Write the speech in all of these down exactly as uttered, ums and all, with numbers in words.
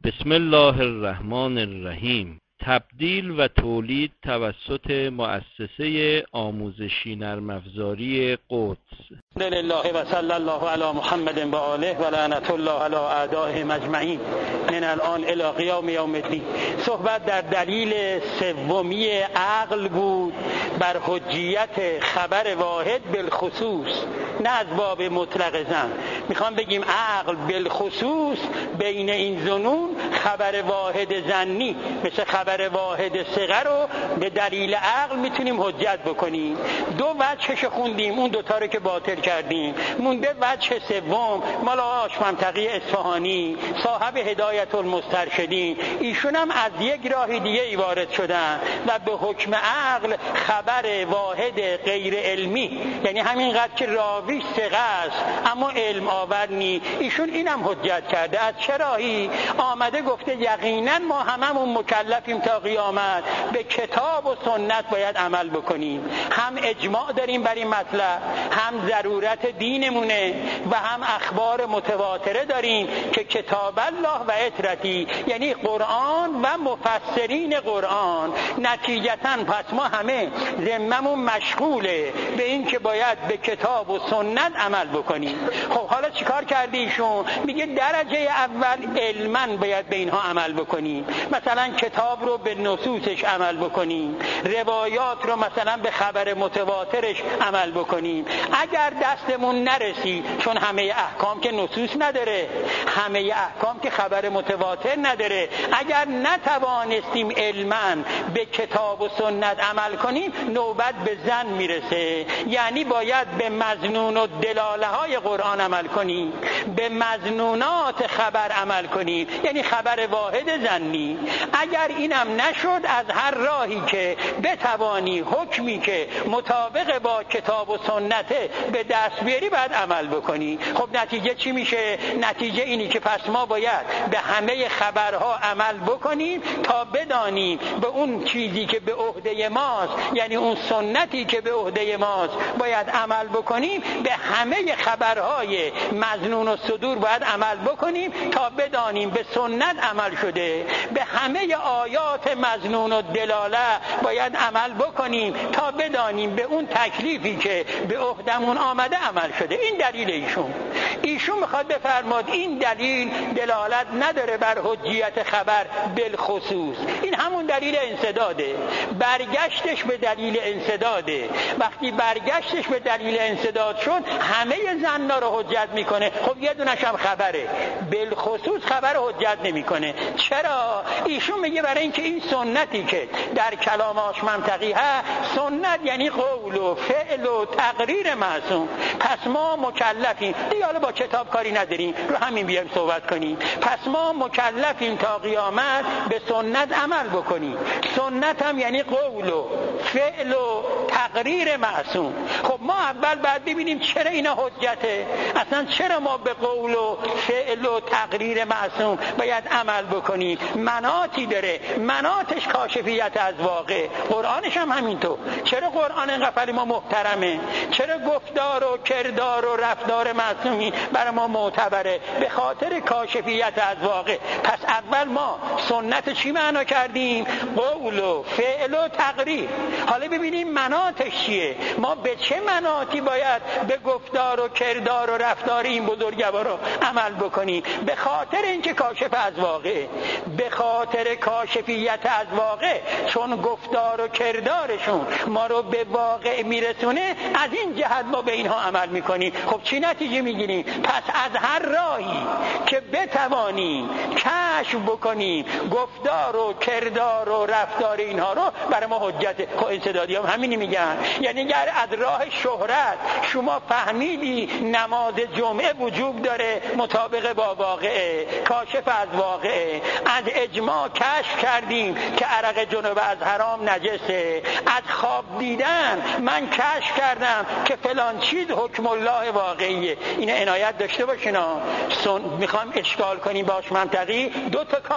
بسم الله الرحمن الرحیم. تبدیل و تولید توسط مؤسسه آموزشی نرم افزاری قدس. الحمدلله و صلی الله علی محمد و آله و لعنت الله علی اعدائهم اجمعین من الان الی قیام یوم الدین. صحبت در دلیل سومی عقل بود بر حجیت خبر واحد بالخصوص، نه از باب مطلق زن. میخوام بگیم عقل بالخصوص بین این ظنون خبر واحد زنی مثل خبر واحد صغر رو به دلیل عقل میتونیم حجت بکنیم. دو وجهش خوندیم، اون دوتا رو که باطل کردیم. مونده وجه سوم مال آقا منطقی اصفهانی صاحب هدایت المسترشدین. ایشون هم از یک راه دیگه ای وارد شدن و به حکم عقل خبر واحد غیر علمی، یعنی همینقدر که راوی ثقه است اما علم آور نی، ایشون اینم حجت کرده. از چه راهی؟ آمده گفته یقینا ما هممون مکلفیم تا قیامت به کتاب و سنت باید عمل بکنیم. هم اجماع داریم بر این مطلب، هم ضرورت دینمونه و هم اخبار متواتره داریم که کتاب الله و اطرتی، یعنی قرآن و مفسرین قرآن. نتیجتاً پس ما همه ذممون مشغوله به این که باید به کتاب و سنت عمل بکنیم. خب حالا چیکار کرده ایشون؟ میگه درجه اول علماً باید به اینها عمل بکنیم، مثلا کتاب رو به نصوصش عمل بکنیم، روایات رو مثلا به خبر متواترش عمل بکنیم. اگر دستمون نرسی، چون همه احکام که نصوص نداره، همه احکام که خبر متواتر نداره، اگر نتوانستیم علماً به کتاب و سنت عمل کنیم نوبت به زن میرسه. یعنی باید به مظنون و دلاله های قرآن عمل کنیم، به مظنونات خبر عمل کنیم، یعنی خبر واحد زنی. اگر اینم نشد، از هر راهی که بتوانی حکمی که مطابق با کتاب و سنته به دست بیاری باید عمل بکنی. خب نتیجه چی میشه؟ نتیجه اینی که پس ما باید به همه خبرها عمل بکنیم تا بدانیم به اون چیزی که به عهده ماست، یعنی اون سنتی که به عهده ماست باید عمل بکنیم. به همه خبرهای مظنون و صدور باید عمل بکنیم تا بدانیم به سنت عمل شده. به همه آیات مظنون و دلاله باید عمل بکنیم تا بدانیم به اون تکلیفی که به عهدمون آمده عمل شده. این دلیل ایشون. ایشون میخواد بفرماد این دلیل دلالت نداره بر حجیت خبر بالخصوص. این همون دلیل انسداده، برگشتش به دلیل انسداده. وقتی برگشتش به دلیل انسداد شد همه زنا رو حجت میکنه. خب یه دونش هم خبره، بالخصوص خبر حجت نمیکنه. چرا؟ ایشون میگه برای اینکه این سنتی که در کلام آش منطقی هست، سنت یعنی قول و فعل و تقریر معصوم. پس ما مکلفیم، دیگه حالا با کتاب کاری نداریم، رو همین بیایم صحبت کنیم. پس ما مکلفیم تا قیامت به سنت عمل بکنیم. سنت هم یعنی قول و فعل و تقریر معصوم. خب ما اول باید ببینیم چرا اینا حجته، اصلا چرا ما به قول و فعل و تقریر معصوم باید عمل بکنیم. مناطی داره، مناطش کاشفیت از واقع. قرآنش هم همینطور. چرا قرآن اینقدر ما محترمه؟ چرا گفتار و کردار و رفتار معصومی برای ما معتبره؟ به خاطر کاشفیت از واقع. پس اول ما سنت چی معنا کردیم؟ قول و فعل و تقریر. حالا ببینیم مناطش چیه. ما به چه مناطی باید به گفتار و کردار و رفتار این بزرگوارا عمل بکنیم؟ به خاطر اینکه کاشف از واقع، به خاطر کاشفیت از واقع، چون گفتار و کردارشون ما رو به واقع میرسونه، از این جهت ما به اینها عمل میکنیم. خب چی نتیجه میگیریم؟ پس از هر راهی که بتوانیم کشف بکنیم گفتار و کردار و رفتار اینها رو برای ما حجت. خب انسدادی هم همینی میگن. یعنی اگر از راه شهرت شما فهمیدی نماز جمعه وجوب داره مطابق با واقعه، کاشف از واقعه، از اجماع کشف کردیم که عرق جنوب از حرام نجسه، از خواب دیدن من کشف کردم که فلان چیز حکم الله واقعیه. این عنایت داشته باشین. سن... میخوام اشکال کنیم باش منطقی، دو تا کار باید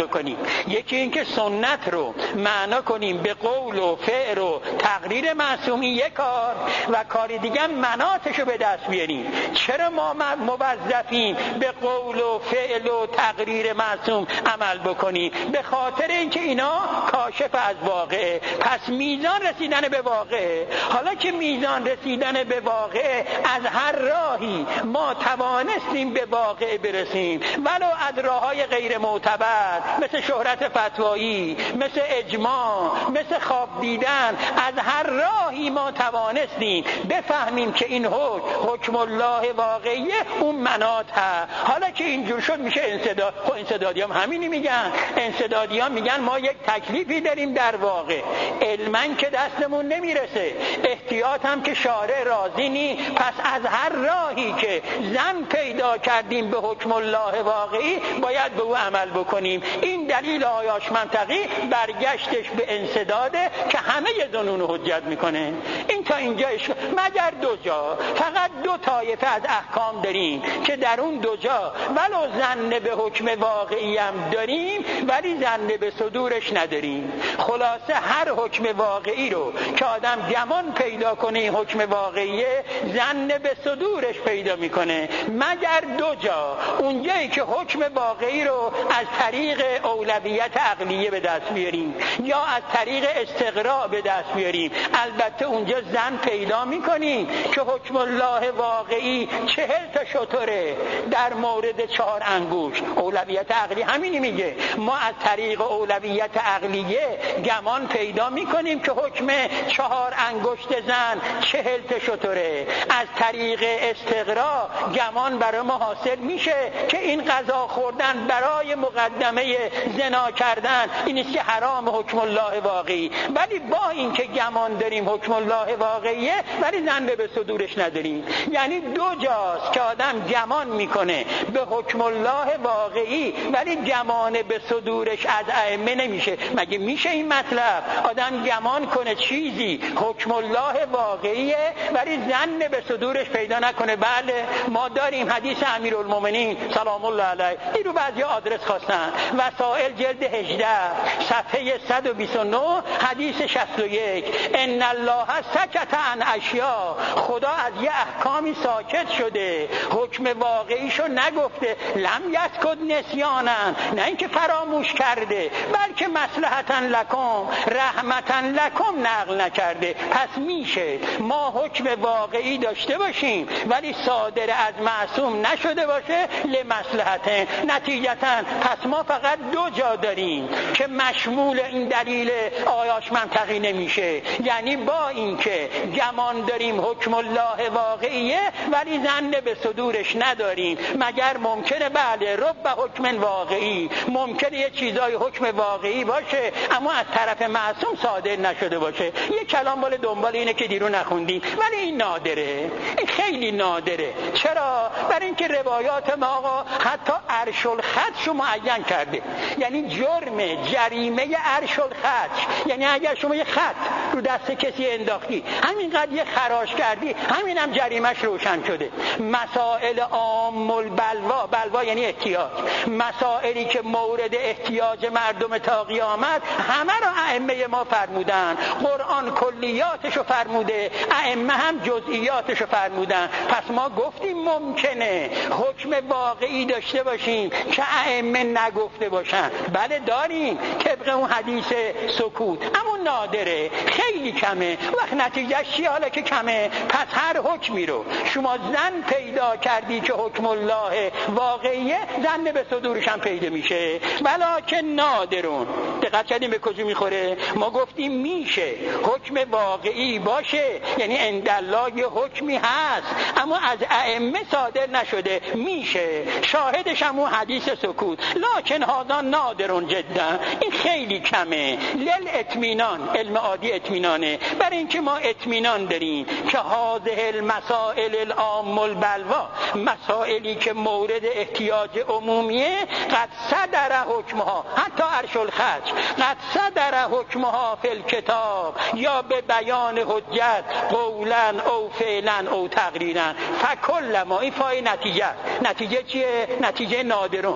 بکنیم. یکی اینکه سنت رو معنا کنیم به قول و فعل و تقریر معصومی یک کار، و کار دیگه مناطش رو به دست بیاریم. چرا ما موظفیم به قول و فعل و تقریر معصوم عمل بکنیم؟ به خاطر اینکه اینا کاشف از واقعه. پس میزان رسیدن به واقعه. حالا که میزان رسیدن به واقعه، از هر راهی ما توانستیم به واقع برسیم، ولو از راههای غیر معتبر مثل شهرت فتوایی، مثل اجماع، مثل خواب دیدن، از هر راهی ما توانستیم بفهمیم که این حکم حکم الله واقعیه، اون مناط هست. حالا که اینجور شد میشه انسداد. خب انسدادی هم همینی میگن. انسدادی هم میگن ما یک تکلیفی داریم در واقع، علماً که دستمون نمیرسه، احتیاط هم که شارع راضی نی، پس از هر راهی که زن پیدا کردیم به حکم الله واقعی باید به او عمل بکنیم. این دلیل آیاش منطقی برگشتش به انسداده که همه ظنون حجت میکنه. این تا اینجاش، مگر دو جا، فقط دو طایفه از احکام داریم که در اون دو جا ولو زن به حکم واقعی هم داریم ولی زن به صدورش نداریم. خلاصه هر حکم واقعی رو که آدم گمان پیدا کنه این حکم واقعیه، زن به صدورش پیدا میکنه، مگر دو جا. اونجایی که حکم واقعی رو از طریق اولویت عقلیه به دست بیاریم یا از طریق استقراء به دست بیاریم، البته اونجا زن پیدا میکنیم که حکم الله واقعی چهل تا شتره در مورد چهار انگشت. اولویت عقلی همینی میگه. ما از طریق اولویت عقلیه گمان پیدا میکنیم که حکم چهار انگشت زن چهل تا شتره. از طریق استقراء گمان برای ما حاصل میشه که این غذا خوردن برای مقدمه زنا کردن این است که حرام حکم الله واقعی. ولی با این که گمان داریم حکم الله واقعیه ولی زن به صدورش نداریم. یعنی دو جاست که آدم گمان میکنه به حکم الله واقعی ولی گمان به صدورش از ائمه نمیشه. مگه میشه این مطلب؟ آدم گمان کنه چیزی حکم الله واقعیه ولی زن به صدورش پیدا نکنه. بله ما داریم حدیث امیرالمومنین سلام الله علیه، این رو بعضی آدرس خواستن، وسائل جلد هجده صفحه صد و بیست و نه حدیث شصت و یک، ان الله سکت عن اشیاء، خدا از یه احکامی ساکت شده، حکم واقعیشو نگفته، لم یسکت نسیانن، نه اینکه فراموش کرده بلکه مصلحتا لکم رحمتا لکم نقل نکرده. پس میشه ما حکم واقعی داشته باشیم ولی صادر از معصوم نشده باشه لمصلحته. نتیجتا پس ما فقط دو جا داریم که مشمول این دلیل آیاش منطقی نمیشه. یعنی با اینکه گمان داریم حکم الله واقعیه ولی زن به صدورش نداریم. مگر ممکنه بله رب حکم واقعی، ممکنه یه چیزای حکم واقعی باشه اما از طرف معصوم صادر نشده باشه. یه کلام بالا دنبال اینه که دیرو نخوندی، ولی این نادره، این خیلی نادره. چرا؟ برای اینکه روایات ما آقا حتی عرش الخدش رو معین کرده. یعنی جرم جریمه عرش الخدش، یعنی اگر شما یه خط رو دست کسی انداختی همینقدر یه خراش کردی همین هم جریمش روشن شده. مسائل عام البلوا، بلوا یعنی احتیاج، مسائلی که مورد احتیاج مردم تا قیامت همه رو ائمه ما فرمودن. قرآن کلیاتشو فرموده، ائمه هم جزئیاتشو فرمودن. پس ما گفتیم ممکنه حکم واقعی داشته باشیم که ائمه نگفته باشن. بله داریم طبق اون حدیث سکوت، اما نادره، خیلی کمه. وقت نتیجه چیه؟ حالا که کمه پس هر حکمی رو شما زن پیدا کردی که حکم الله واقعیه، زن به صدورش هم پیدا میشه. ولکن نادرون. دقت کردیم به کجا میخوره؟ ما گفتیم میشه حکم واقعی باشه، یعنی اندالله یه حکمی هست اما از ائمه صادر نشده، میشه. شاهدش هم اون حدیث سکوت. لکن هذا نادرون جدا، این خیلی کمه. لل اطمینان، علم عادی اطمینانه، برای اینکه ما اطمینان داریم که هذه المسائل العام البلوا، مسائلی که مورد احتیاج عمومیه، قد صدر حکمها، حتی عرش الخدش، قد صدر حکمها فی الکتاب یا به بیان حجت قولا او فعلا او تقریرا فکل ما. این فای نتیجه. نتیجه چیه؟ نتیجه نادرون.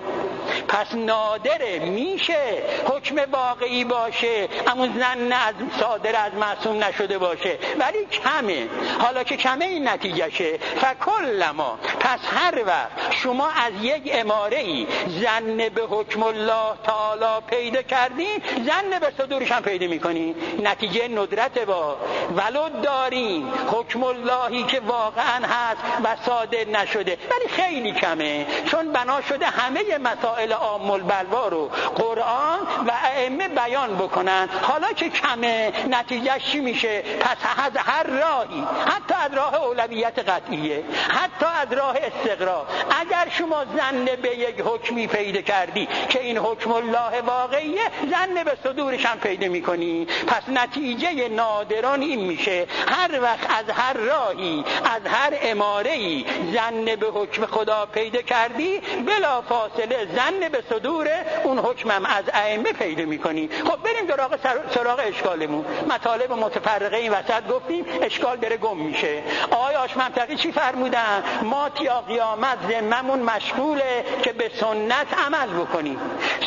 پس نادره، میشه حکم واقعی باشه اما زن از صادر از معصوم نشده باشه، ولی کمه. حالا که کمه این نتیجهشه. فکلما، پس هر وقت شما از یک اماره‌ای زن به حکم الله تعالی پیدا کردین، زن به صدورش هم پیدا میکنین. نتیجه ندرت با ولو دارین حکم اللهی که واقعا هست و صادر نشده، ولی خیلی کمه، چون بنا شده همه مسائل عام البلوا رو قرآن و ائمه بیان بکنن. حالا که کمه، نتیجه چی میشه؟ پس از هر راهی، حتی از راه اولویت قطعیه، حتی از راه استقرا، اگر شما زن به یک حکمی پیدا کردی که این حکم الله واقعیه، زن به صدورش هم پیدا میکنی. پس نتیجه نادران این میشه هر وقت از هر راهی، از هر اماره‌ای زن به حکم خدا پیدا کردی، بلا فاصله زن به صدور اون حکمم از ائمه پیدا میکنی. خب بریم سراغ سراغ اشکالمون. مطالب متفرقه این وسط گفتیم، اشکال داره گم میشه. آقای آشممتقی چی فرمودن؟ ما تا قیامت ذممون مشغوله که به سنت عمل بکنیم.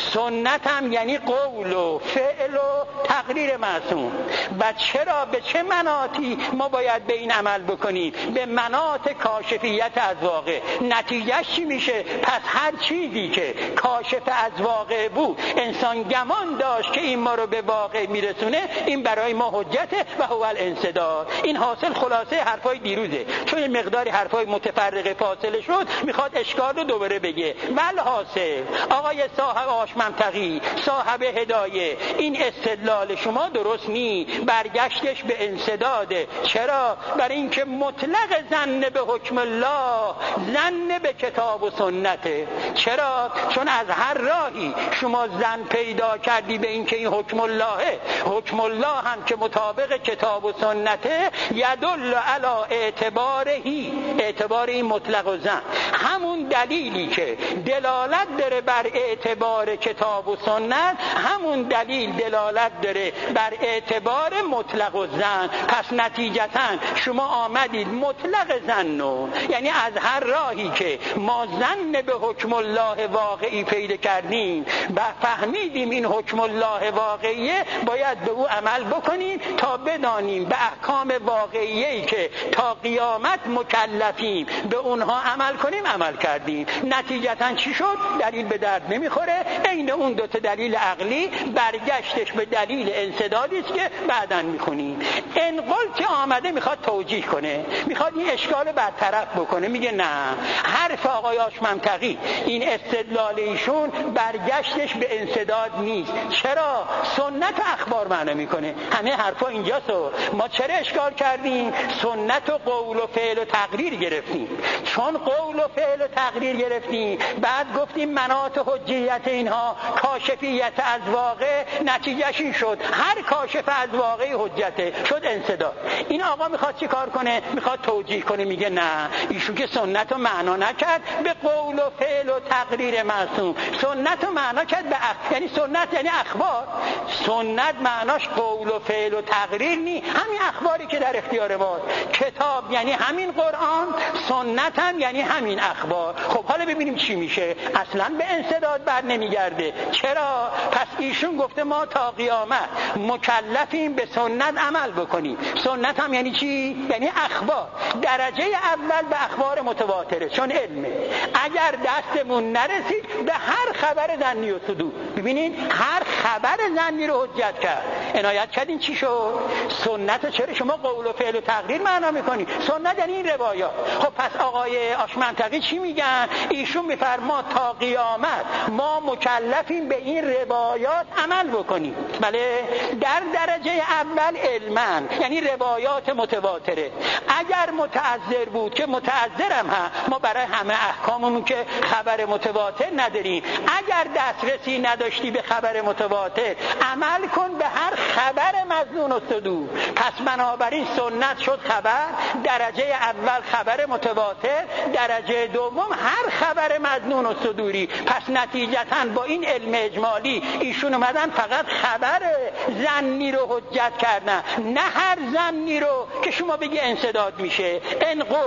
سنت هم یعنی قول و فعل و تقریر معصوم. و چرا به چه مناطی ما باید به این عمل بکنیم؟ به مناط کاشفیت از واقع. نتیجه چی میشه؟ پس هر چیزی که کاشف از واقع بود، انسان گمان داشت که این ما رو به واقع میرسونه، این برای ما حجته و هو الانسداد. این حاصل خلاصه حرفای دیروزه. چون این مقداری حرفای متفرقه فاصله شد، میخواد اشکال رو دوباره بگه. والحاصل آقای صاحب آشممتقی، صاحب هدایه، این استدلال شما درست نی، برگشتش به انسداده. چرا؟ برای اینکه مطلق زن به حکم الله زن به کتاب و سنته. چرا؟ چون از هر راهی شما زن پیدا کردی به اینکه این حکم اللهه، حکم الله هم که مطابق کتاب و سنته، یدل علی اعتبارهی، اعتبار این مطلق و زن، همون دلیلی که دلالت داره بر اعتبار کتاب و سنت، همون دلیل دلالت داره بر اعتبار مطلق و زن. پس نتیجتاً شما آمدید مطلق زنو، یعنی از هر راهی که ما زن به حکم الله واقعی پیدا کردیم و فهمیدیم این حکم الله واقعیه، باید به او عمل بکنیم تا بدانیم به احکام واقعیه‌ای که تا قیامت مکلفیم به اونها عمل کنیم عمل کردیم. نتیجتاً چی شد؟ دلیل به درد نمیخوره. عین اون دو تا دلیل عقلی برگشتش به دلیل انسدادی است که بعداً میخونیم. انقل که آمده میخواد توجیه کنه، میخواد این اشکال برطرف بکنه. میگه نه، حرف آقای آشممتقی، این استدلال ایشون برگشتش به انسداد نیست. چرا؟ سنت و اخبار معنی میکنه. همه حرفا اینجاست. ما چرا اشکال کردیم؟ سنت و قول و فعل و تقریر گرفتیم. چون قول و فعل و تقریر گرفتیم، بعد گفتیم مناط حجیت اینها کاشفیت از واقع، نتیجهش این شد هر کاشف از واقع حجته، شد انسداد. این آقا میخواد چی کار کنه؟ میخواد توجیه کنه. میگه نه، ایشون که سنت رو معنا نکرد به قول و فعل و تقریر معصوم، سنت رو معنا کرد به اخ... یعنی سنت یعنی اخبار. سنت معناش قول و فعل و تقریر نی، همین اخباری که در اختیار ماست. کتاب یعنی همین قرآن، سنت هم یعنی همین اخبار. خب حالا ببینیم چی میشه. اصلا به انسداد بر نمیگرده. چرا؟ پس ایشون گفته ما تا قیامت مکلفیم به سنت عمل بکنیم. سنت هم یعنی چی؟ یعنی اخبار. درجه اول به اخبار متواتره، چون علمه. اگر دستمون نرسید به هر خبر ظنی و صدور. ببینید هر خبر ظنی رو حجت کرد. عنایت کردین چی شد؟ سنت. چرا شما قول و فعل و تقریر معنا میکنی؟ سنت یعنی این روایات. خب پس آقای آشممتقی چی میگن؟ ایشون میفرما تا قیامت ما مکلفیم به این روایات عمل بکنیم. بله، در درجه اول علمن، یعنی روایات متواتره. اگر متعذر بود که متعذرم ها، ما برای همه احکاممون که خبر متواتر نداریم. اگر دسترسی نداشتی به خبر متواتر، عمل کن به هر خبر مظنون و صدور. پس بنابراین سنت شد خبر، درجه اول خبر متواتر، درجه دوم هر خبر مظنون و صدوری. پس نتیجتاً با این علم اجمالی ایشون اومدن فقط خبر ظنی رو حجت کردن، نه هر ظنی رو که شما بگی انسداد میشه. انقلت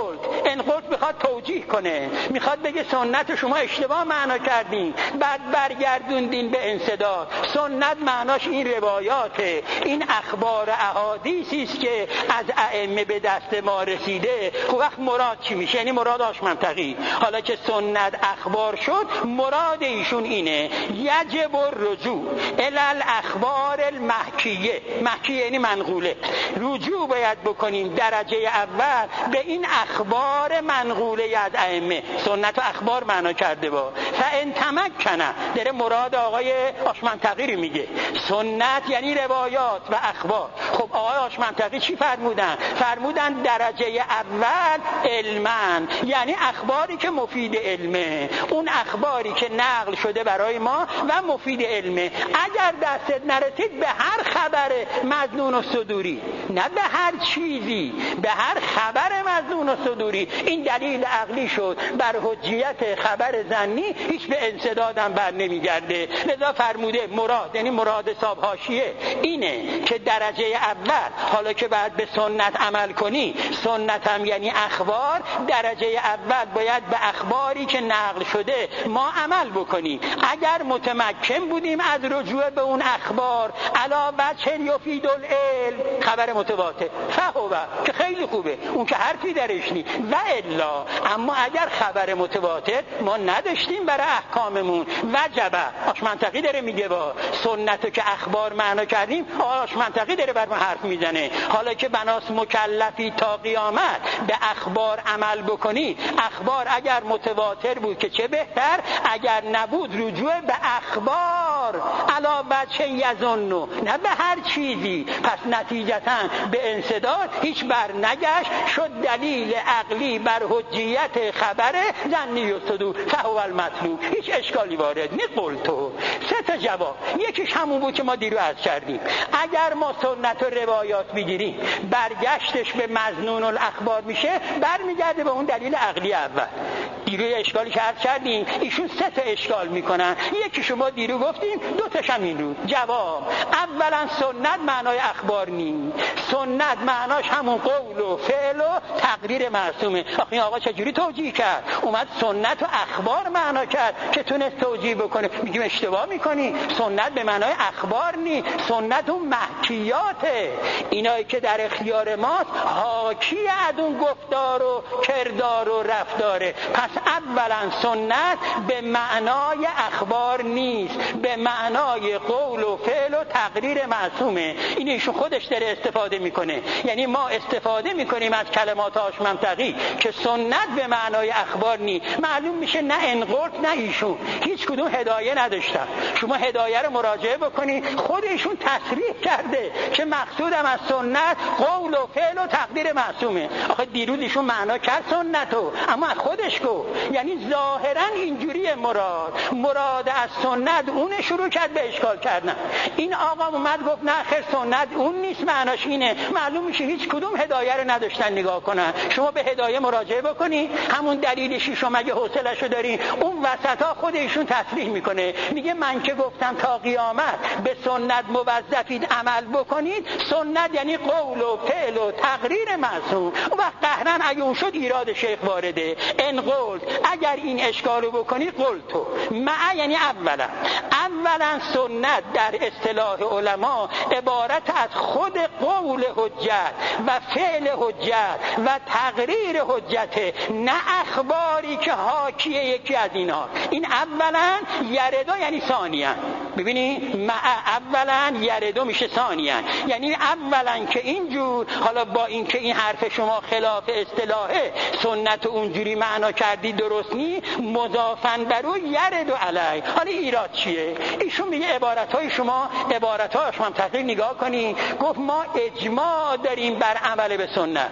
انقلت میخواد توجیه کنه، میخواد بگه سنت شما اشتباه معنا کردین، بعد برگردوندین به انسداد. سنت معناش این روایاته، این اخبار احادیثی است که از ائمه به دست ما رسیده. خب وقت مراد چی میشه؟ یعنی مراد آشمنطقی. حالا که سنت اخبار شد، مراد ایشون اینه یجب الرجوع الی الاخبار المحکیه. محکیه یعنی منقوله. رجوع باید بکنیم درجه اول به این اخبار منقوله از ائمه. سنت و اخبار معنا کرده با فان تمکنه، داره مراد آقای آشمنطقی رو میگه. سنت یعنی روایات و اخبار. خب آقای آشمنطقی چی فرمودن؟ فرمودن درجه اول علمن، یعنی اخباری که مفید علمه، اون اخباری که نقل شده برای ما و مفید علمه. اگر دستت نرسید به هر خبر مظنون و صدوری، نه به هر چیزی، به هر خبر مظنون و صدوری. این دلیل عقلی شد بر حجیت خبر ظنی، هیچ به انسدادم بر نمیگرده. لذا فرموده مراد، یعنی مراد صاحب حاشیه اینه که درجه اول، حالا که بعد به سنت عمل کنی، سنت هم یعنی اخبار، درجه اول باید به اخباری که نقل شده ما عمل بکنیم. اگر متمکن بودیم از رجوع به اون اخبار علا وجه یفید العلم، خبر متواتر فهو، که خیلی خوبه، اون که حرفی درش نی و الا. اما اگر خبر متواتر ما نداشتیم برای احکاممون، وجبه. آشمنطقی داره میگه با سنتو که اخبار معنا کردیم، آشمنطقی داره بر ما حرف میزنه. حالا که بناس مکلفی تا قیامت به اخبار عمل بکنی، اخبار اگر متواتر بود که چه بهتر، اگر نبود رجوع به اخبار علا وجه یظنو، نه به هر چیزی. پس نتیجتاً به انسداد هیچ بر نگشت، شد دلیل عقلی بر حجیت خبر ظنی و صدور، فهو المطلوب. هیچ اشکالی وارد نی. قلتو سه تا جواب. یکیش همون بود که ما دیرو عرض کردیم. اگر ما سنت و روایات بگیریم، برگشتش به مظنون الاخبار میشه، برمیگرده به اون دلیل عقلی اول. دیرو اشکالی که عرض کردیم، ایشون سه تا اشکال میکنن. یکی شما دیرو گفتیم، دو تاش هم این رو. جواب: اولا سنت معنای اخبار نی. سنت معناش همون قول و فعل و تقریر معصومه. آخه این آقا چجوری توجیه کرد؟ اومد سنت و اخبار معنا کرد که تونست توجیه بکنه. میگیم اشتباه میکنی، سنت به معنای اخبار نی، سنت اون محکیاته، اینایی که در اختیار ماست، حاکی از اون گفتار و کردار و رفتاره. پس اولا سنت به معنای اخبار نیست، به معنای قول و فعل و تقریر معصومه. این ایشون خودش داره استفاده میکنه. یعنی ما استفاده میکنیم از کلمات آشمنطقی که سنت به معنای اخبار نی. معلوم میشه نه انقلت نه ایشون هیچ کدوم هدایه نداشتن. شما هدایه رو مراجعه بکنید، خود ایشون تصریح کرده که مقصودم از سنت قول و فعل و تقدیر معصومه. آخه دیروز ایشون معنا کرد سنتو، اما خودش گفت. یعنی ظاهرا اینجوری مراد مراد از سنت اون شروع کرد به اشکال کردن. این آقا اومد گفت نه خیر سنت اون نیست، معناش اینه. معلوم میشه هیچ کدوم هدایه رو نداشتن نگاه کنن. شما به هدایه مراجعه بکنی، همون دلیلشی شما اگه حوصله‌شو داری، اون وسطا خود ایشون تصریح میکنه، میگه من که گفتم تا قیامت به سنت موظفید عمل بکنید، سنت یعنی قول و فعل و تقریر معصوم. اون وقت قهرن اگه اون شد ایراد شیخ وارده. ان قلت، اگر این اشکالو بکنی، قلتو مع یعنی اولا اولا سنت در اصطلاح علما عبارت از خود قول حجت و فعل حجت و تقریر حجت، نه اخباری که حاکیه یکی از اینا. این اولا یردو یعنی ثانیا. ببینید مع اولا یردو میشه ثانیا، یعنی اولا که اینجور، حالا با این که این حرف شما خلاف اصطلاحه، سنت اونجوری معنا کردی درست نی، مضافن برو یردو علی. حالا ایراد چیه؟ ایشون میگه عبارتهای شما عبارتهای شما تحقیق نگاه کنی. گفت ما اجماع داریم بر عمل به سنت،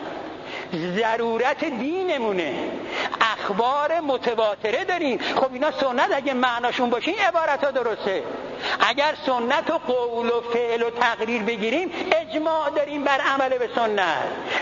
ضرورت دینمونه، اخبار متواتره داریم. خب اینا سنت اگه معناشون باشه این عبارت ها درسته. اگر سنت و قول و فعل و تقریر بگیریم اجماع داریم بر عمل به سنت،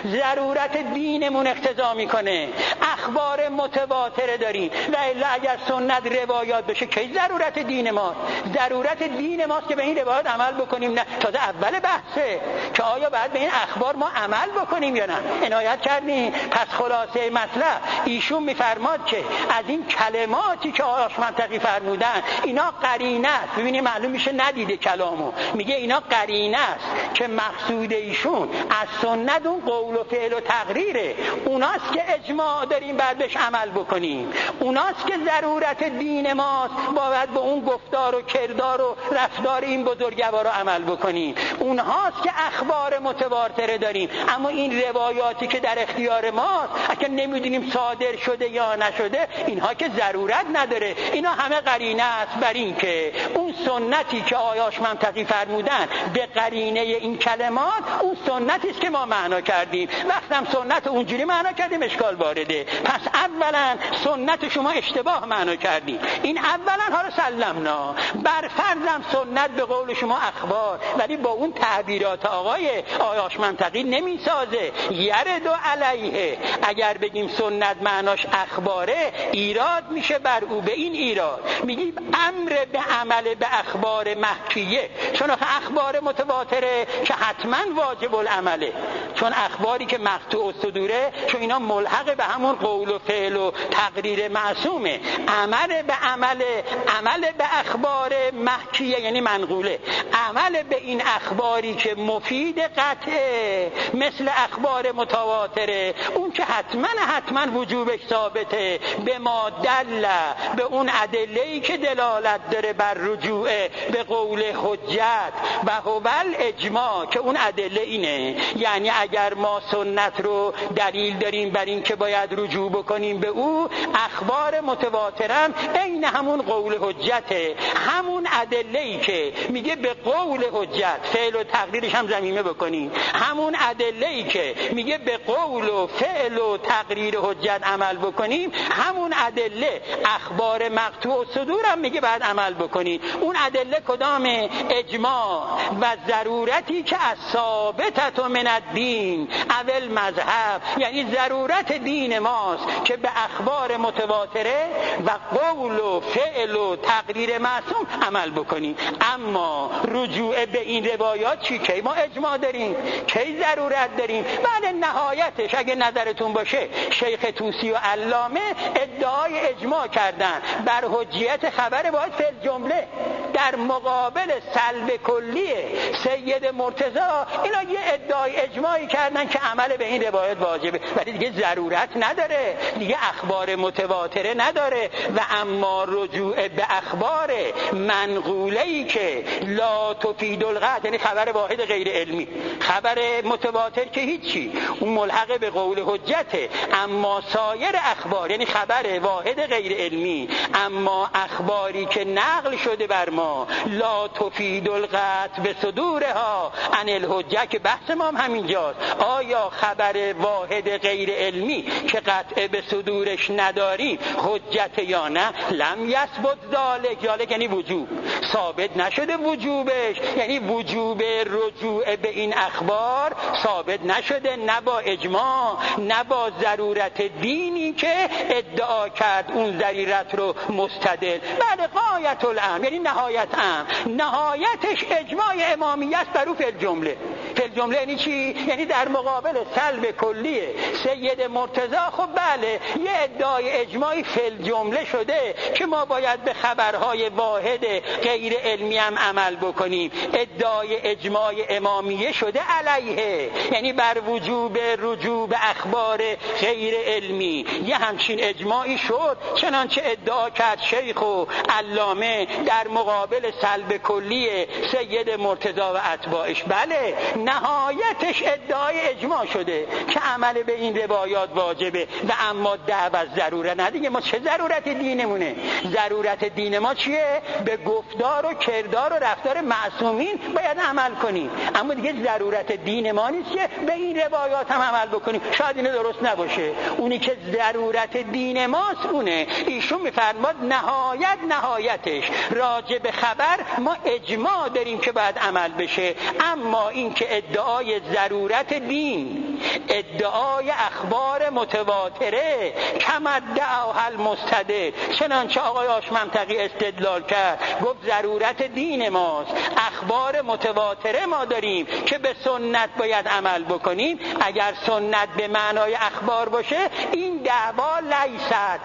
ضرورت دینمون اقتضا میکنه، اخبار متواتر داریم. و الا اگر سنت روایات بشه کی ضرورت دین ما؟ ضرورت دین ماست که به این روایات عمل بکنیم. نه، تازه اول بحثه که آیا باید به این اخبار ما عمل بکنیم یا نه. عنایت کردیم. پس خلاصه مطلب ایشون میفرماد که از این کلماتی که آیاش منطقی فرمودن اینا قرینه است. ببینید معلوم میشه ندیده کلامو، میگه اینا قرینه است که مقصود ایشون از سنت اون قول و فعل و تقریره، اوناست که اجماع داریم بعد بهش عمل بکنیم، اوناست که ضرورت دین ماست باید به اون گفتار و کردار و رفتار این بزرگوارا عمل بکنیم، اونهاست که اخبار متواتر داریم. اما این روایاتی که در اختیار ماست اگه نمیدونیم صادر شده یا نشده، اینها که ضرورت نداره. اینا همه قرینه است بر این که اون سنتی که آیاش منطقی فرمودن به قرینه این کلمات اون سنتی است که ما معنا کردیم. وقتم سنت اونجوری معنا کردیم اشکال وارده. پس اولا سنت شما اشتباه معنا کردیم، این اولا ها رو سلمنا. بر فرضم سنت به قول شما اخبار، ولی با اون تعبیرات آقای آیاش منطقی نمیسازه. یرد و علیه اگر بگیم سنت معناش اخباره ایراد میشه بر او. به این ایراد میگیم امر به عمل به اخبار محکیه، چون اخبار متواتره که حتما واجب العمله، چون اخباری که مقطوع الصدوره چون اینا ملحق به همون قول و فعل و تقریر معصومه. عمل به عمل عمل به اخبار محکیه یعنی منقوله، عمل به این اخباری که مفید قطعه مثل اخبار متواتره اون که حتما حتما وجوبش ثابته، به ما دل به اون ادله‌ای که دلالت داره بر رجوع به قول حجت و هو الاجماع که اون ادله اینه. یعنی اگر ما سنت رو دلیل داریم بر این که باید رجوع بکنیم به او، اخبار متواترم عین همون قول حجته، همون ادله‌ای که میگه به قول حجت فعل و تقریرش هم ضمیمه بکنیم، همون ادله‌ای که میگه به قول و فعل و تقریر حجت عمل بکنیم، همون ادله اخبار مقطوع الصدور هم میگه بعد عمل بکنیم. اون ادله کدامه؟ اجماع و ضرورتی که از ثابتت من الدین اول مذهب، یعنی ضرورت دین ماست که به اخبار متواتره و قول و فعل و تقریر معصوم عمل بکنیم. اما رجوع به این روایات چی؟ کی ما اجماع داریم، کی ضرورت داریم؟ بعد نهایتش اگه نظرتون باشه شیخ طوسی و علامه ادعای اجماع کردن بر حجیت خبر باید فعل جمله در مقابل سلب کلی سید مرتضی. اینا یه ادعای اجماعی کردن که عمل به این روایت واجبه، ولی دیگه ضرورت نداره، دیگه اخبار متواتره نداره. و اما رجوع به اخبار منقوله‌ای که لا تفید القطع، یعنی خبر واحد غیر علمی، خبر متواتر که هیچی، اون ملحق به قول حجته. اما سایر اخبار یعنی خبر واحد غیر علمی، اما اخباری که نقل شده بر ما لا تفید القطع به صدورها عن الحجه، که بحث ما هم همینجاست. آیا خبر واحد غیر علمی که قطع به صدورش نداریم حجت یا نه؟ لم یثبت ذالک، ذالک یعنی وجوب، ثابت نشده وجوبش، یعنی وجوب رجوع به این اخبار ثابت نشده، نه با اجماع نه با ضرورت دینی که ادعا کرد اون ضرورت رو مستدل. بعد غایت الامر یعنی نهایت امر، نهایتش اجماع امامیه است بر او فی الجمله. فی الجمله یعنی چی؟ یعنی در مقابل سلب کلی سید مرتضی خب بله یه ادعای اجماعی فی الجمله شده که ما باید به خبرهای واحد غیر علمی هم عمل بکنیم. ادعای اجماع امامیه شده علیه، یعنی بر وجوب رجوع به اخبار غیر علمی یه همچین اجماعی شد، چنانچه ادعا کرد شیخ و علامه در مقابل سلب کلی سید مرتضی و اتباعش. بله نهایتش ادعای اجماع شده که عمل به این روایات واجبه. و اما دعوت ضروره نه دیگه. ما چه ضرورت دینمونه؟ ضرورت دین ما چیه؟ به گفتار و کردار و رفتار معصومین باید عمل کنیم. اما دیگه ضرورت دین ما نیست که به این روایات هم عمل بکنیم. شاید اینو درست نباشه. اونی که ضرورت دین ماست اونه. ایشون میفرماد نهایت نهایتش راجع به به خبر ما اجماع داریم که باید عمل بشه، اما این که ادعای ضرورت دین، ادعای اخبار متواتره کما ادعاها المستدل، چنانچه آقای آش منطقی استدلال کرد، گفت ضرورت دین ماست، اخبار متواتره ما داریم که به سنت باید عمل بکنیم. اگر سنت به معنای اخبار باشه این دعوا لیست،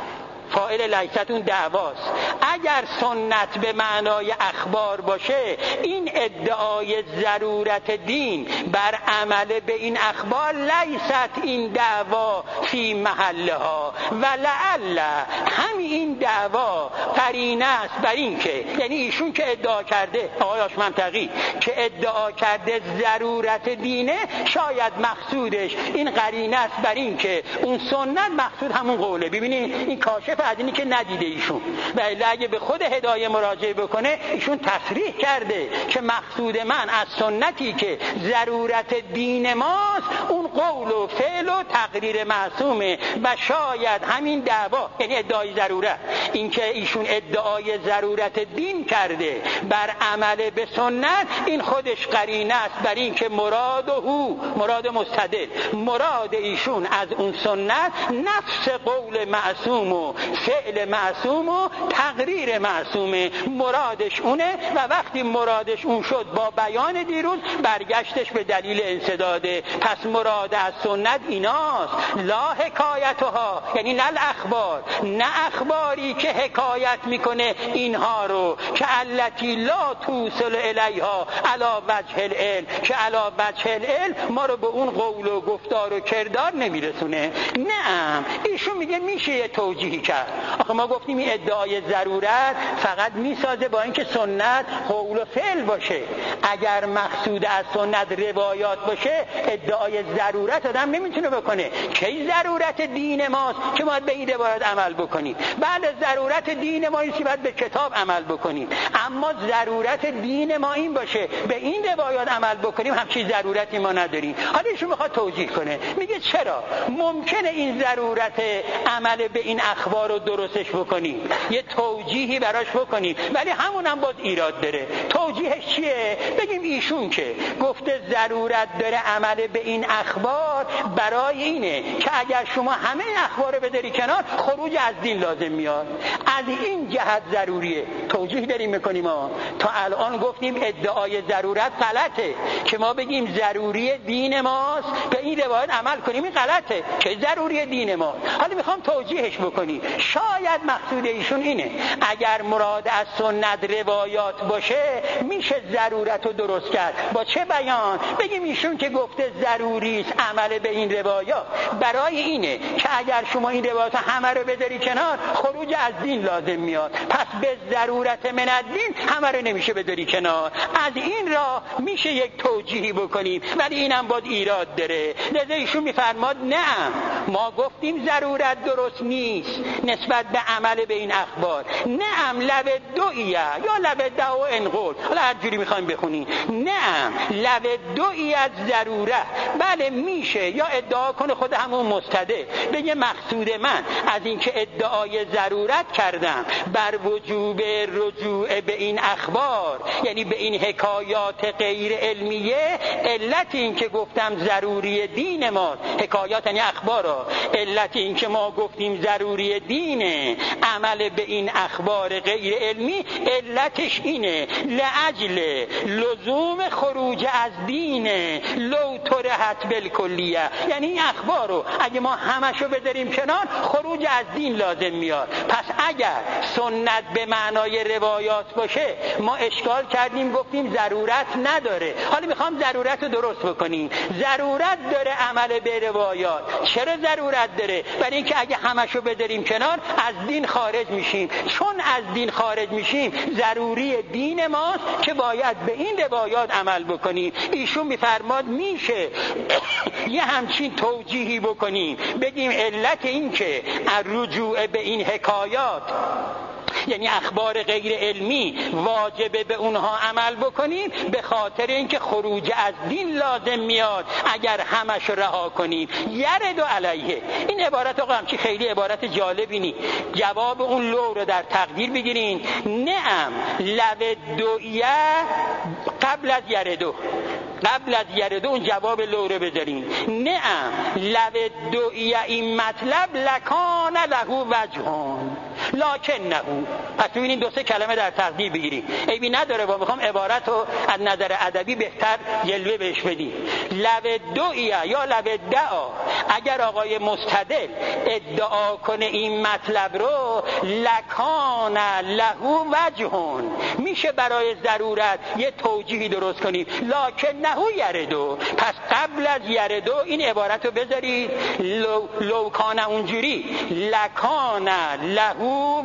فاعل لیست اون دعواست. اگر سنت به معنای اخبار باشه این ادعای ضرورت دین بر عمل به این اخبار لیست این دعوا فی محلها و لعل همین این دعوا قرینه است بر این که، یعنی ایشون که ادعا کرده، آقای آش منطقی که ادعا کرده ضرورت دینه، شاید مقصودش این قرینه است بر این که اون سنت مقصود همون قوله. ببینید این کاشف از اینی که ندیده ایشون، ولی اگه به خود هدایه مراجعه بکنه ایشون تصریح کرده که مقصود من از سنتی که ضرورت دین ماست اون قول و فعل و تقریر معصومه و شاید همین دعوا، یعنی ادعای ضرورت، این که ایشون ادعای ضرورت دین کرده بر عمل به سنت، این خودش قرینه است بر این که مراد هو، مراد مستدل، مراد ایشون از اون سنت نفس قول معصوم و فعل معصوم و تقریر معصومه، مرادش اونه و وقتی مرادش اون شد با بیان دیروز برگشتش به دلیل انسداده. پس مراد از سنت ایناست، لا حکایتها، یعنی نه الاخبار، نه اخباری که حکایت میکنه اینها رو که التی لا توصل الیها علی وجه العلم، که علی وجه العلم ما رو به اون قول و گفتار و کردار نمیرسونه. نه، ایشون میگه میشه یه توجیهی کرد. آخه ما گفتیم این ادعای ضرورت فقط میسازه با اینکه سنت قول و فعل باشه. اگر مقصود از سنت روایات باشه ادعای ضرورت آدم نمیتونه بکنه. کی ضرورت دین ماست که باید به این روایات عمل بکنیم؟ بله ضرورت دین ما اینه که باید به کتاب عمل بکنیم، اما ضرورت دین ما این باشه به این روایات عمل بکنیم همچین ضرورتی ما نداریم. حالا ایشون میخواد توجیه کنه، میگه چرا ممکنه این ضرورت عمل به این اخبار رو درستش بکنیم، یه توجیهی براش بکنیم، ولی همون هم باز ایراد داره. توجیهش چیه؟ بگیم ایشون که گفته ضرورت داره عمل به این اخبار برای اینه که اگر شما همه اخبار رو بذاری کنار خروج از دین لازم میاد، از این جهت ضروریه. توجیه داریم میکنیم ها. تا الان گفتیم ادعای ضرورت غلطه، که ما بگیم ضروری دین ماست به این روایت عمل کنیم، این غلطه که ضروری دین ما. حالا میخوام توجیهش بکنیم. شاید مقصود ایشون اینه اگر مراد از سنت روایات باشه میشه ضرورت رو درست کرد. با چه بیان؟ بگیم ایشون که گفته ضروری است عمل به این روایات برای اینه که اگر شما این روایات همه رو بذاری کنار خروج از دین لازم میاد، پس به ضرورت من الدین همه رو نمیشه بذاری کنار. از این راه میشه یک توجیهی بکنیم، ولی اینم باید ایراد داره. لذا ایشون میفرماد نه، ما گفتیم ضرورت درست نیست نسبت به عمل به این اخبار. نعم لب دویه یا لب دو انقل، حالا هر جوری میخوایم بخونیم. نعم لب دویه از ضرورت، بله میشه یا ادعا کنه خود همون مستده بگه مقصود من از اینکه ادعای ضرورت کردم بر وجوب رجوع به این اخبار، یعنی به این حکایات غیر علمیه، علت این که گفتم ضروری دین ما، حکایات یعنی اخبارا، علت این که ما گفتیم ضروری دینه عمل به این اخبار غیر علمی، علتش اینه لعجل لزوم خروج از دینه لو ترهت بالکلیه، یعنی این اخبار رو اگه ما همشو بذاریم کنار خروج از دین لازم میاد. پس اگر سنت به معنای روایات باشه ما اشکال کردیم گفتیم ضرورت نداره. حالا میخوام ضرورت رو درست بکنیم. ضرورت داره عمل به روایات. چرا ضرورت داره؟ برای اینکه اگه همشو بذاریم کنار از دین خارج میشیم. چون از دین خارج میشیم ضروری دین ماست که باید به این روایات عمل بکنیم. ایشون میفرماد میشه یه همچین توجیهی بکنیم، بگیم علت این که رجوع به این حکایات یعنی اخبار غیر علمی واجبه به اونها عمل بکنیم به خاطر اینکه خروج از دین لازم میاد اگر همش رها کنیم. یرد علیه، این عبارت آقا همچی خیلی عبارت جالبی نی. جواب اون لو رو در تقدیر بگیرین. نعم لو دویه قبل از یردو، قبل از یردو اون جواب لو رو بذارین. نعم لو دویه این مطلب لکان له وجهون لکنه. پس ببینید دو سه کلمه در تقدیر بگیریم، عیبی نداره با میخوام عبارت رو از نظر ادبی بهتر جلوه بهش بدیم. لو دویه یا لو دعا، اگر آقای مستدل ادعا کنه این مطلب رو لکان له وجهون، میشه برای ضرورت یه توجیهی درست کنیم. لکنه یردو، پس قبل از یردو این عبارت رو بذارید لو, لو کان اونجوری لکان له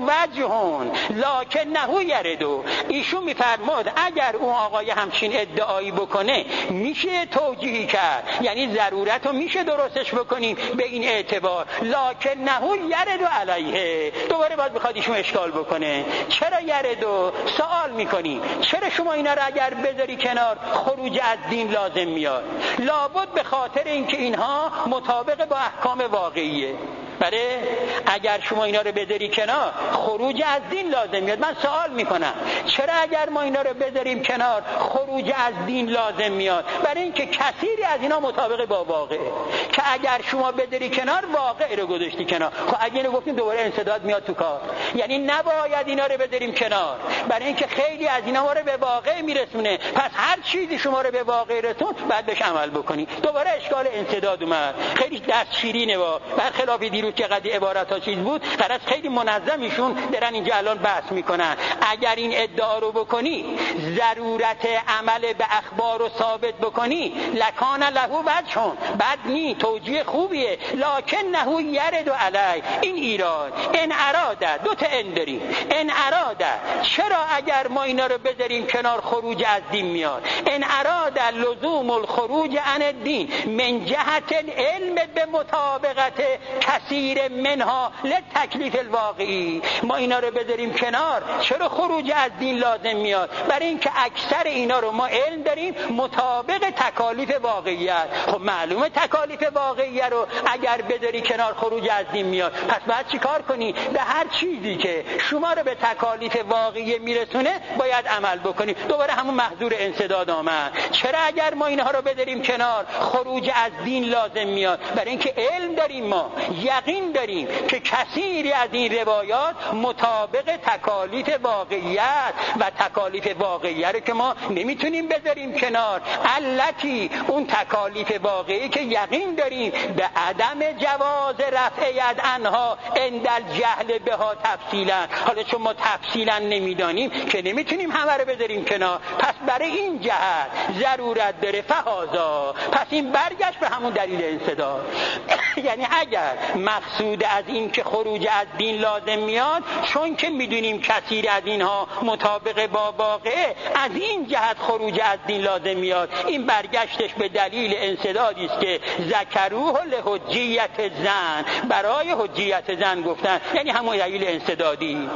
وجهون لکنه یردو. ایشون میفرماد اگر اون آقای همچین ادعایی بکنه میشه توجیهی کرد، یعنی ضرورت رو میشه درستش بکنیم به این اعتبار. لکنه یردو علیه. دوباره باید بخواد ایشون اشکال بکنه. چرا یردو؟ سوال میکنی چرا شما اینا رو اگر بذاری کنار خروج از دین لازم میاد؟ لابد به خاطر اینکه اینها مطابق با احکام واقعیه. بله اگر شما اینا رو بذاری کنار خروج از دین لازم میاد. من سوال میکنم چرا اگر ما اینا رو بذاریم کنار خروج از دین لازم میاد؟ برای اینکه کثیری از اینا مطابق با واقعه، که اگر شما بذاری کنار واقع رو گذاشتی کنار. خب اگه اینو گفتیم دوباره انسداد میاد تو کار، یعنی نباید اینا رو بذاریم کنار برای اینکه خیلی از اینا ما رو به واقع میرسونه. پس هر چیزی شما رو به واقع رسون بعد بهش عمل بکنی. دوباره اشکال انسداد اومد. خیلی دست شیرینه و برخلاف دیروز که قضیه عبارت ها چیز بود، قرار خیلی منظمیشون درن اینجا الان بحث میکنن. اگر این ادعا رو بکنی ضرورت عمل به اخبار رو ثابت بکنی لکان له وجهون، بد نی، توجیه خوبیه. لکنه یرد علی، این ایراد. ان اراده، دو تا ان داریم. ان اراده، چرا اگر ما اینا رو بذاریم کنار خروج از دین میاد؟ ان اراده لزوم الخروج عن الدین من جهت العلم به مطابقت کثیر منها لتکلیف الواقعی. ما اینا رو بذاریم کنار چرا خروج از دین لازم میاد؟ برای اینکه اکثر اینا رو ما علم داریم مطابق تکالیف واقعیت. خب معلومه تکالیف واقعیت رو اگر بذاری کنار خروج از دین میاد. پس باید چی کار کنی؟ به هر چیزی که شما رو به تکالیف واقعی میرسونه باید عمل بکنی. دوباره همون محظور انسداد آمد. چرا اگر ما اینها رو بذاریم کنار خروج از دین لازم میاد؟ برای اینکه علم داریم، ما یقین داریم که کثیری از این روایات مطابق تکالیف واقعیت و تکالیف واقعیت رو که ما نمیتونیم بذاریم کنار. علتی اون تکالیف واقعی که یقین داریم به عدم جواز رفع ید عنها عند الجهل بها تفصیلا. حالا چون ما تفصیلا نمیدانیم که نمیتونیم همه رو بذاریم کنار، پس برای این جهت ضرورت داره. فهازا، پس این برگشت به همون دلیل انسداد. یعنی اگر مقصود از این که خروج از دین لازم میاد چون که میدونیم کثیر از اینها مطابق با واقعه، از این جهت خروج از دین لازم میاد. این برگشتش به دلیل انسدادی است که ذکروه لحجیت زن، برای حجیت زن گفتن، یعنی همون دلیل انسدادی.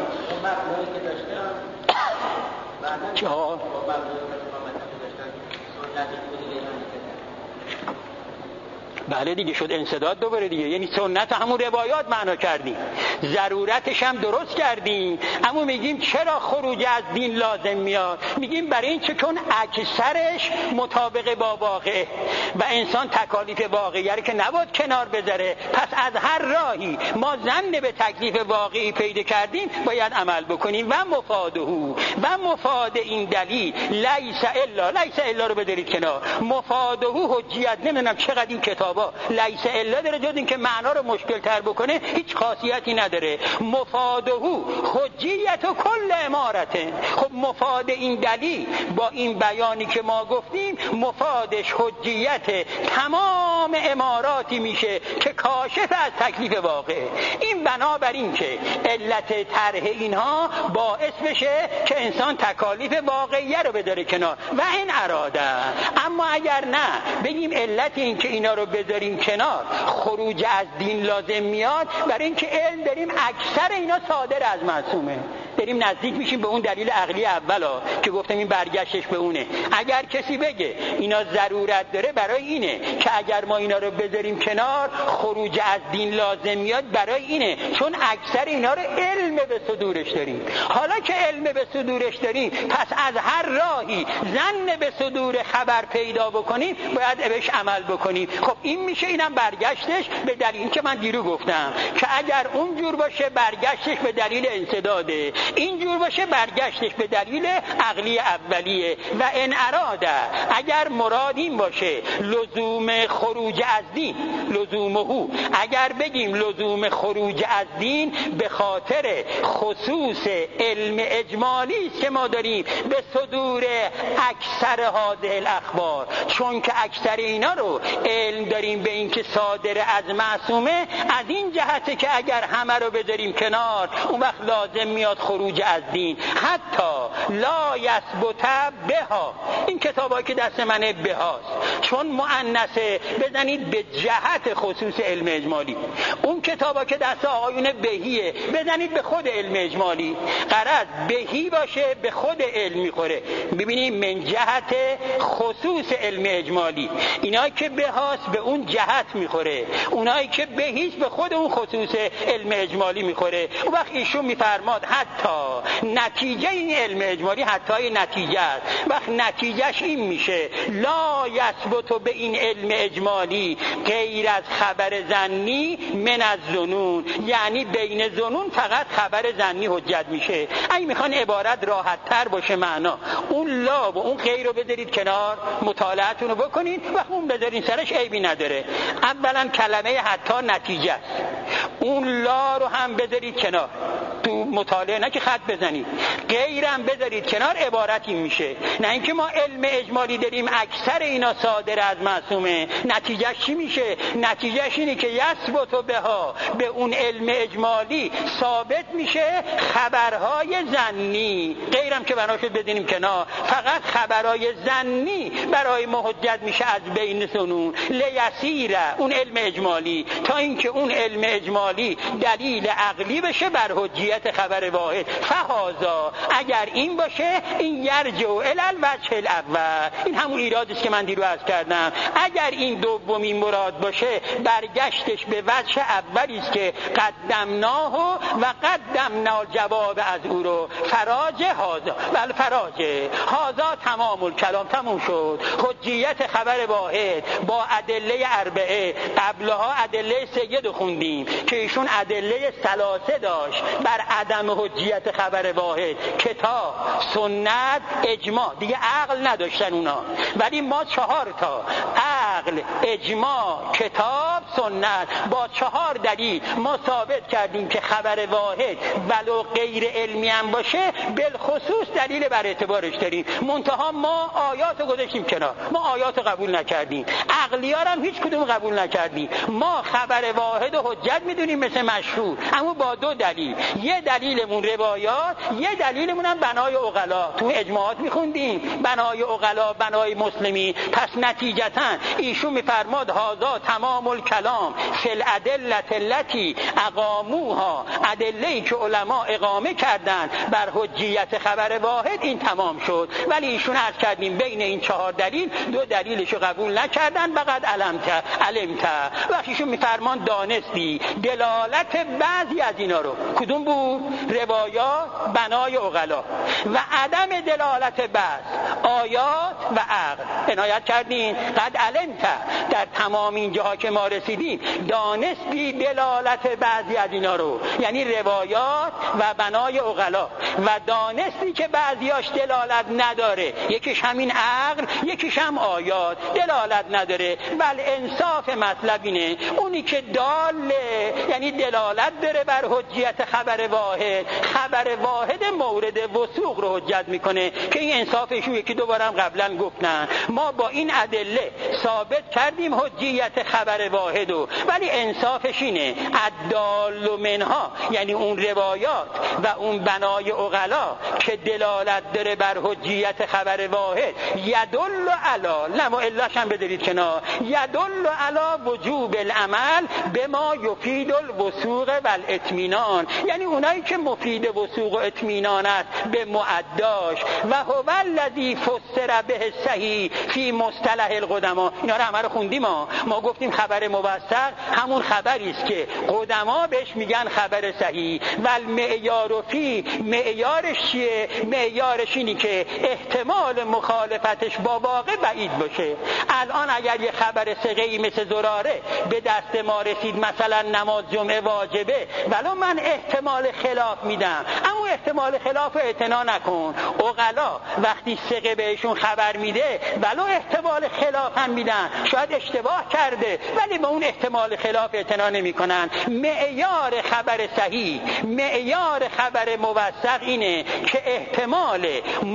چه ها؟ بله دیگه شد انسداد دوباره دیگه، یعنی سنت همون روایات معنا کردیم، ضرورتش هم درست کردیم، اما میگیم چرا خروج از دین لازم میاد؟ میگیم برای این چون اکثرش مطابق با واقع و انسان تکالیف واقعی رو که نباید کنار بذاره، پس از هر راهی ما ظن به تکلیف واقعی پیدا کردیم باید عمل بکنیم. و مفاده و مفاد این دلیل لیس الا، لیس الا رو بذارید کنار، مفاده حجیت. نمیدونم چقدر این کتاب لیس الا داره، جز این که معنا رو مشکل تر بکنه هیچ خاصیتی نداره. مفاده حجیت و کل امارته. خب مفاد این دلیل با این بیانی که ما گفتیم مفادش حجیت تمام اماراتی میشه که کاشف از تکلیف واقع. این بنابراین که علت طرح اینها باعث بشه که انسان تکالیف واقعیه رو بذاره کنار و این اراده. اما اگر نه بگیم علت این که اینا رو بذاریم کنار خروج از دین لازم میاد، برای اینکه علم داریم اکثر اینا صادر از معصومه. داریم نزدیک میشیم به اون دلیل عقلی اولا که گفتم این برگشتش به اونه. اگر کسی بگه اینا ضرورت داره برای اینه که اگر ما اینا رو بذاریم کنار خروج از دین لازم میاد، برای اینه چون اکثر اینا رو علم به صدورش داریم. حالا که علم به صدورش داریم پس از هر راهی ظن به صدور خبر پیدا بکنیم باید بهش عمل بکنیم. خب این میشه، اینم برگشتش به دلیل که من دیرو گفتم که اگر اونجور باشه برگشتش به دلیل انسداده، اینجور باشه برگشتش به دلیل عقلی اولیه. و ان اراده، اگر مراد این باشه لزوم خروج از دین، لزومه، اگر بگیم لزوم خروج از دین به خاطر خصوص علم اجمالی است که ما داریم به صدور اکثر هذه الاخبار، چون که اکثر اینا رو علم داریم به این که صادر از معصومه، از این جهته که اگر همه رو بذاریم کنار اون وقت لازم میاد خروج از دین. حتی لا یثبت بها، این کتابایی که دست منه بهاست چون مؤنثه بزنید به جهت خصوص علم اجمالی، اون کتابا که دست آقایون بهیه بزنید به خود علم اجمالی. غرض بهی باشه به خود علم میخوره. ببینید من جهت خصوص علم اجمالی، اینایی که بهاست به اون جهت میخوره، اونایی که بهیست به خود اون خصوص علم اجمالی میخوره. اون وقت ایشون میفرماد حتی نتیجه این علم اجمالی حتی نتیجه است. وقت نتیجهش این میشه لا یثبت به این علم اجمالی غیر از خبر ظنی من از ظنون، یعنی بین ظنون فقط خبر ظنی حجت میشه. اگه میخوان عبارت راحت تر باشه معنا، اون لا و اون غیر رو بذارید کنار، مطالعه‌تون رو بکنید و اون بذارین سرش عیبی نداره. اولا کلمه حتی نتیجه است، اون لا رو هم بذارید کنار تو مطالعه، نه که خط بزنید، غیرم بذارید کنار، عبارت این میشه. نه اینکه ما علم اجمالی داریم اکثر اینا صادر از معصومه، نتیجهش چی میشه؟ نتیجهش اینه که یثبت بها به اون علم اجمالی ثابت میشه خبرهای ظنی، غیرم که بنا شد بدینیم کنار، فقط خبرهای ظنی برای ما حجت میشه از بین ظنون لیسیره اون علم اجمالی، تا اینکه اون علم اجمالی دلیل عقلی بشه بر حجیت خبر واحد. فهذا، اگر این باشه این یرجع الی الوجه الاول، این همون ایرادی است که من دیرو عرض کردم. اگر این دومین مراد باشه برگشتش به وجه اولی است که قدمناه و قدمنا جواب از او رو فراج هذا ول فراج هذا تمام الکلام، تموم شد. حجیت خبر واحد با ادله اربعه، قبلها ادله سید خوندیم که ایشون ادله ثلاثه داشت بر عدم حجیت خبر واحد، کتاب، سنت، اجماع، دیگه عقل نداشتن اونا. ولی ما چهار تا عقل، اجماع، کتاب، سنت با چهار دلیل ما ثابت کردیم که خبر واحد ولو غیر علمی هم باشه بالخصوص دلیل بر اعتبارش داریم. منتها ما آیات رو گذاشتیم کنار، ما آیات رو قبول نکردیم، عقلی‌ها هم هیچ کدوم قبول نکردیم. ما خبر واحد و حجت میدونیم مثل مشهور، اما با دو دلیل، یه دلیلمون روایات، یه دلیلمون هم بنای عقلا. تو اجماعات میخوندیم بنای عقلا، بنای مسلمی. پس نتیجتا ایشون میفرماد هذا تمام الکلام فی الادله التي اقاموها، ادله‌ای که علما اقامه کردن بر حجیت خبر واحد، این تمام شد. ولی ایشون عرض کردیم بین این چهار دلیل دو دلیلشو قبول نکردن، فقط علمت علمت. وقتی ایشون میفرمان دانستی دلالت بعضی از اینا رو، کدوم بود؟ روایات، بنای عقلا، و عدم دلالت بعض آیات و عقل. عنایت کردین قد علمت، در تمام این جاها که ما رسیدیم دانستی دلالت بعضی از اینا رو، یعنی روایات و بنای عقلا، و دانستی که بعضیاش دلالت نداره، یکیش همین عقل، یکیش هم آیات دلالت نداره. بل انصاف مطلب اینه اونی که داله، یعنی دلالت داره بر حجیت خبر واحد، خبر واحد مورد وثوق رو حجت میکنه که این انصافش یکی دو دوباره هم قبلا گفتن ما با این ادله ثابت کردیم حجیت خبر واحدو، ولی انصافش اینه الدال منها، یعنی اون روایات و اون بنای عقلا که دلالت داره بر حجیت خبر واحد، یدل علی، لما الاش هم بدارید کنار، یدل علی وجوب العمل به ما یفید الوثوق و الاطمینان، یعنی اونایی که مفید وثوق و اطمینان است به معداش و هو الذی فسر به صحیح فی مصطلح القدما. اینا رو همه رو خوندیم ما ما گفتیم خبر موثق همون خبری است که قدما بهش میگن خبر صحیح. و المعیار فی، معیارش چیه؟ معیارش اینی که احتمال مخالفتش با واقع بعید باشه. الان اگر یه خبر ثقه‌ای مثل زراره به دست ما رسید مثلا نماز جمعه واجبه، ولو من احتمال خلاف میدم، اما احتمال خلاف رو اعتنا نکن. عقلا وقتی ثقه بهشون خبر میده ولو احتمال خلاف هم میدن، شاید اشتباه کرده ولی به اون احتمال خلاف اعتنا نمیکنن. معیار خبر صحیح، معیار خبر موثق اینه که احتمال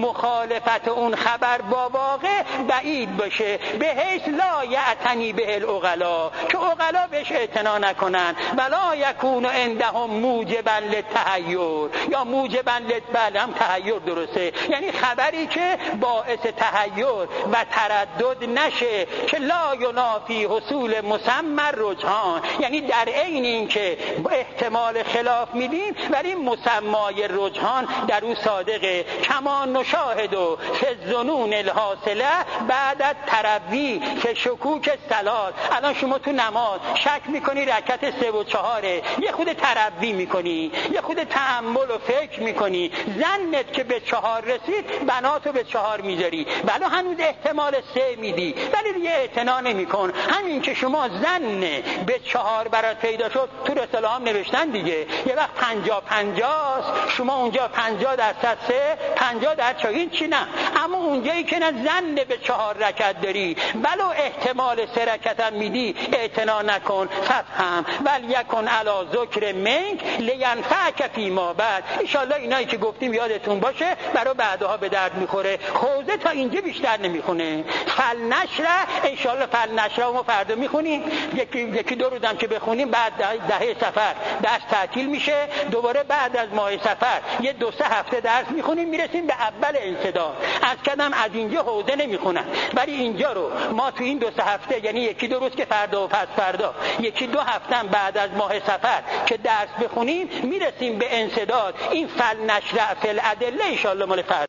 مخالفت اون خبر با واقع بعید باشه، به حیث لا یعتنی به العقلا، که عقلا بهش اعتنا نکنن. ولا یکون عندهم موجبا للتحیر، یا موجبا للبل، هم تحیر درسته، یعنی خبری که باعث تحیر و تردد نشه، که لا ینافی حصول مسمى رجحان، یعنی در عین این که احتمال خلاف میدیم ولی مسمای رجحان در او صادقه. کما نشاهد و فالظنون الحاصله بعد تروی که شکوک الصلات. الان شما تو نماز شک میکنی رکعت سه و چهاره، یه خود تروی میکنی، یه خود تأمل و فکر میکنی، زنت که به چهار رسید بناتو به چهار میذاری، ولی هنوز احتمال سه میدی ولی دیگه اعتنا نمیکن. همین که شما زن به چهار برات پیدا شد، تو رساله هم نوشتن دیگه، یه وقت پنجا پنجاست، شما اونجا پنجا درصد سه، پنجا در چهار، این چی نه، اما اونجایی که نه زن به چهار رکعت داری ولو احتمال سه رکعت هم میدی، اعتنا نکن. فهم ولیکن علی ذکر منک لینفعک فیما بعد. ان شاء الله اینایی که گفتیم یادتون باشه، برای بعدها به درد میخوره. حوزه تا اینجا بیشتر نمیخونه. فلنشره ان شاء الله، فلنشره ما فردا میخونیم، یکی یکی دو روزم که بخونیم بعد دهه سفر درس تعطیل میشه، دوباره بعد از ماه سفر یه دو سه هفته درس میخونیم، میرسیم به اول انسداد. از کدام از اینجا حوزه نمیخونن، ولی اینجا رو ما تو این دو سه هفته، یعنی یکی دو روز که فردا و پس فردا، یکی دو هفته بعد از ماه سفر که درس بخونیم، میرسیم به انسداد. این فلنشره فی الادله ان شاء الله مال فردا.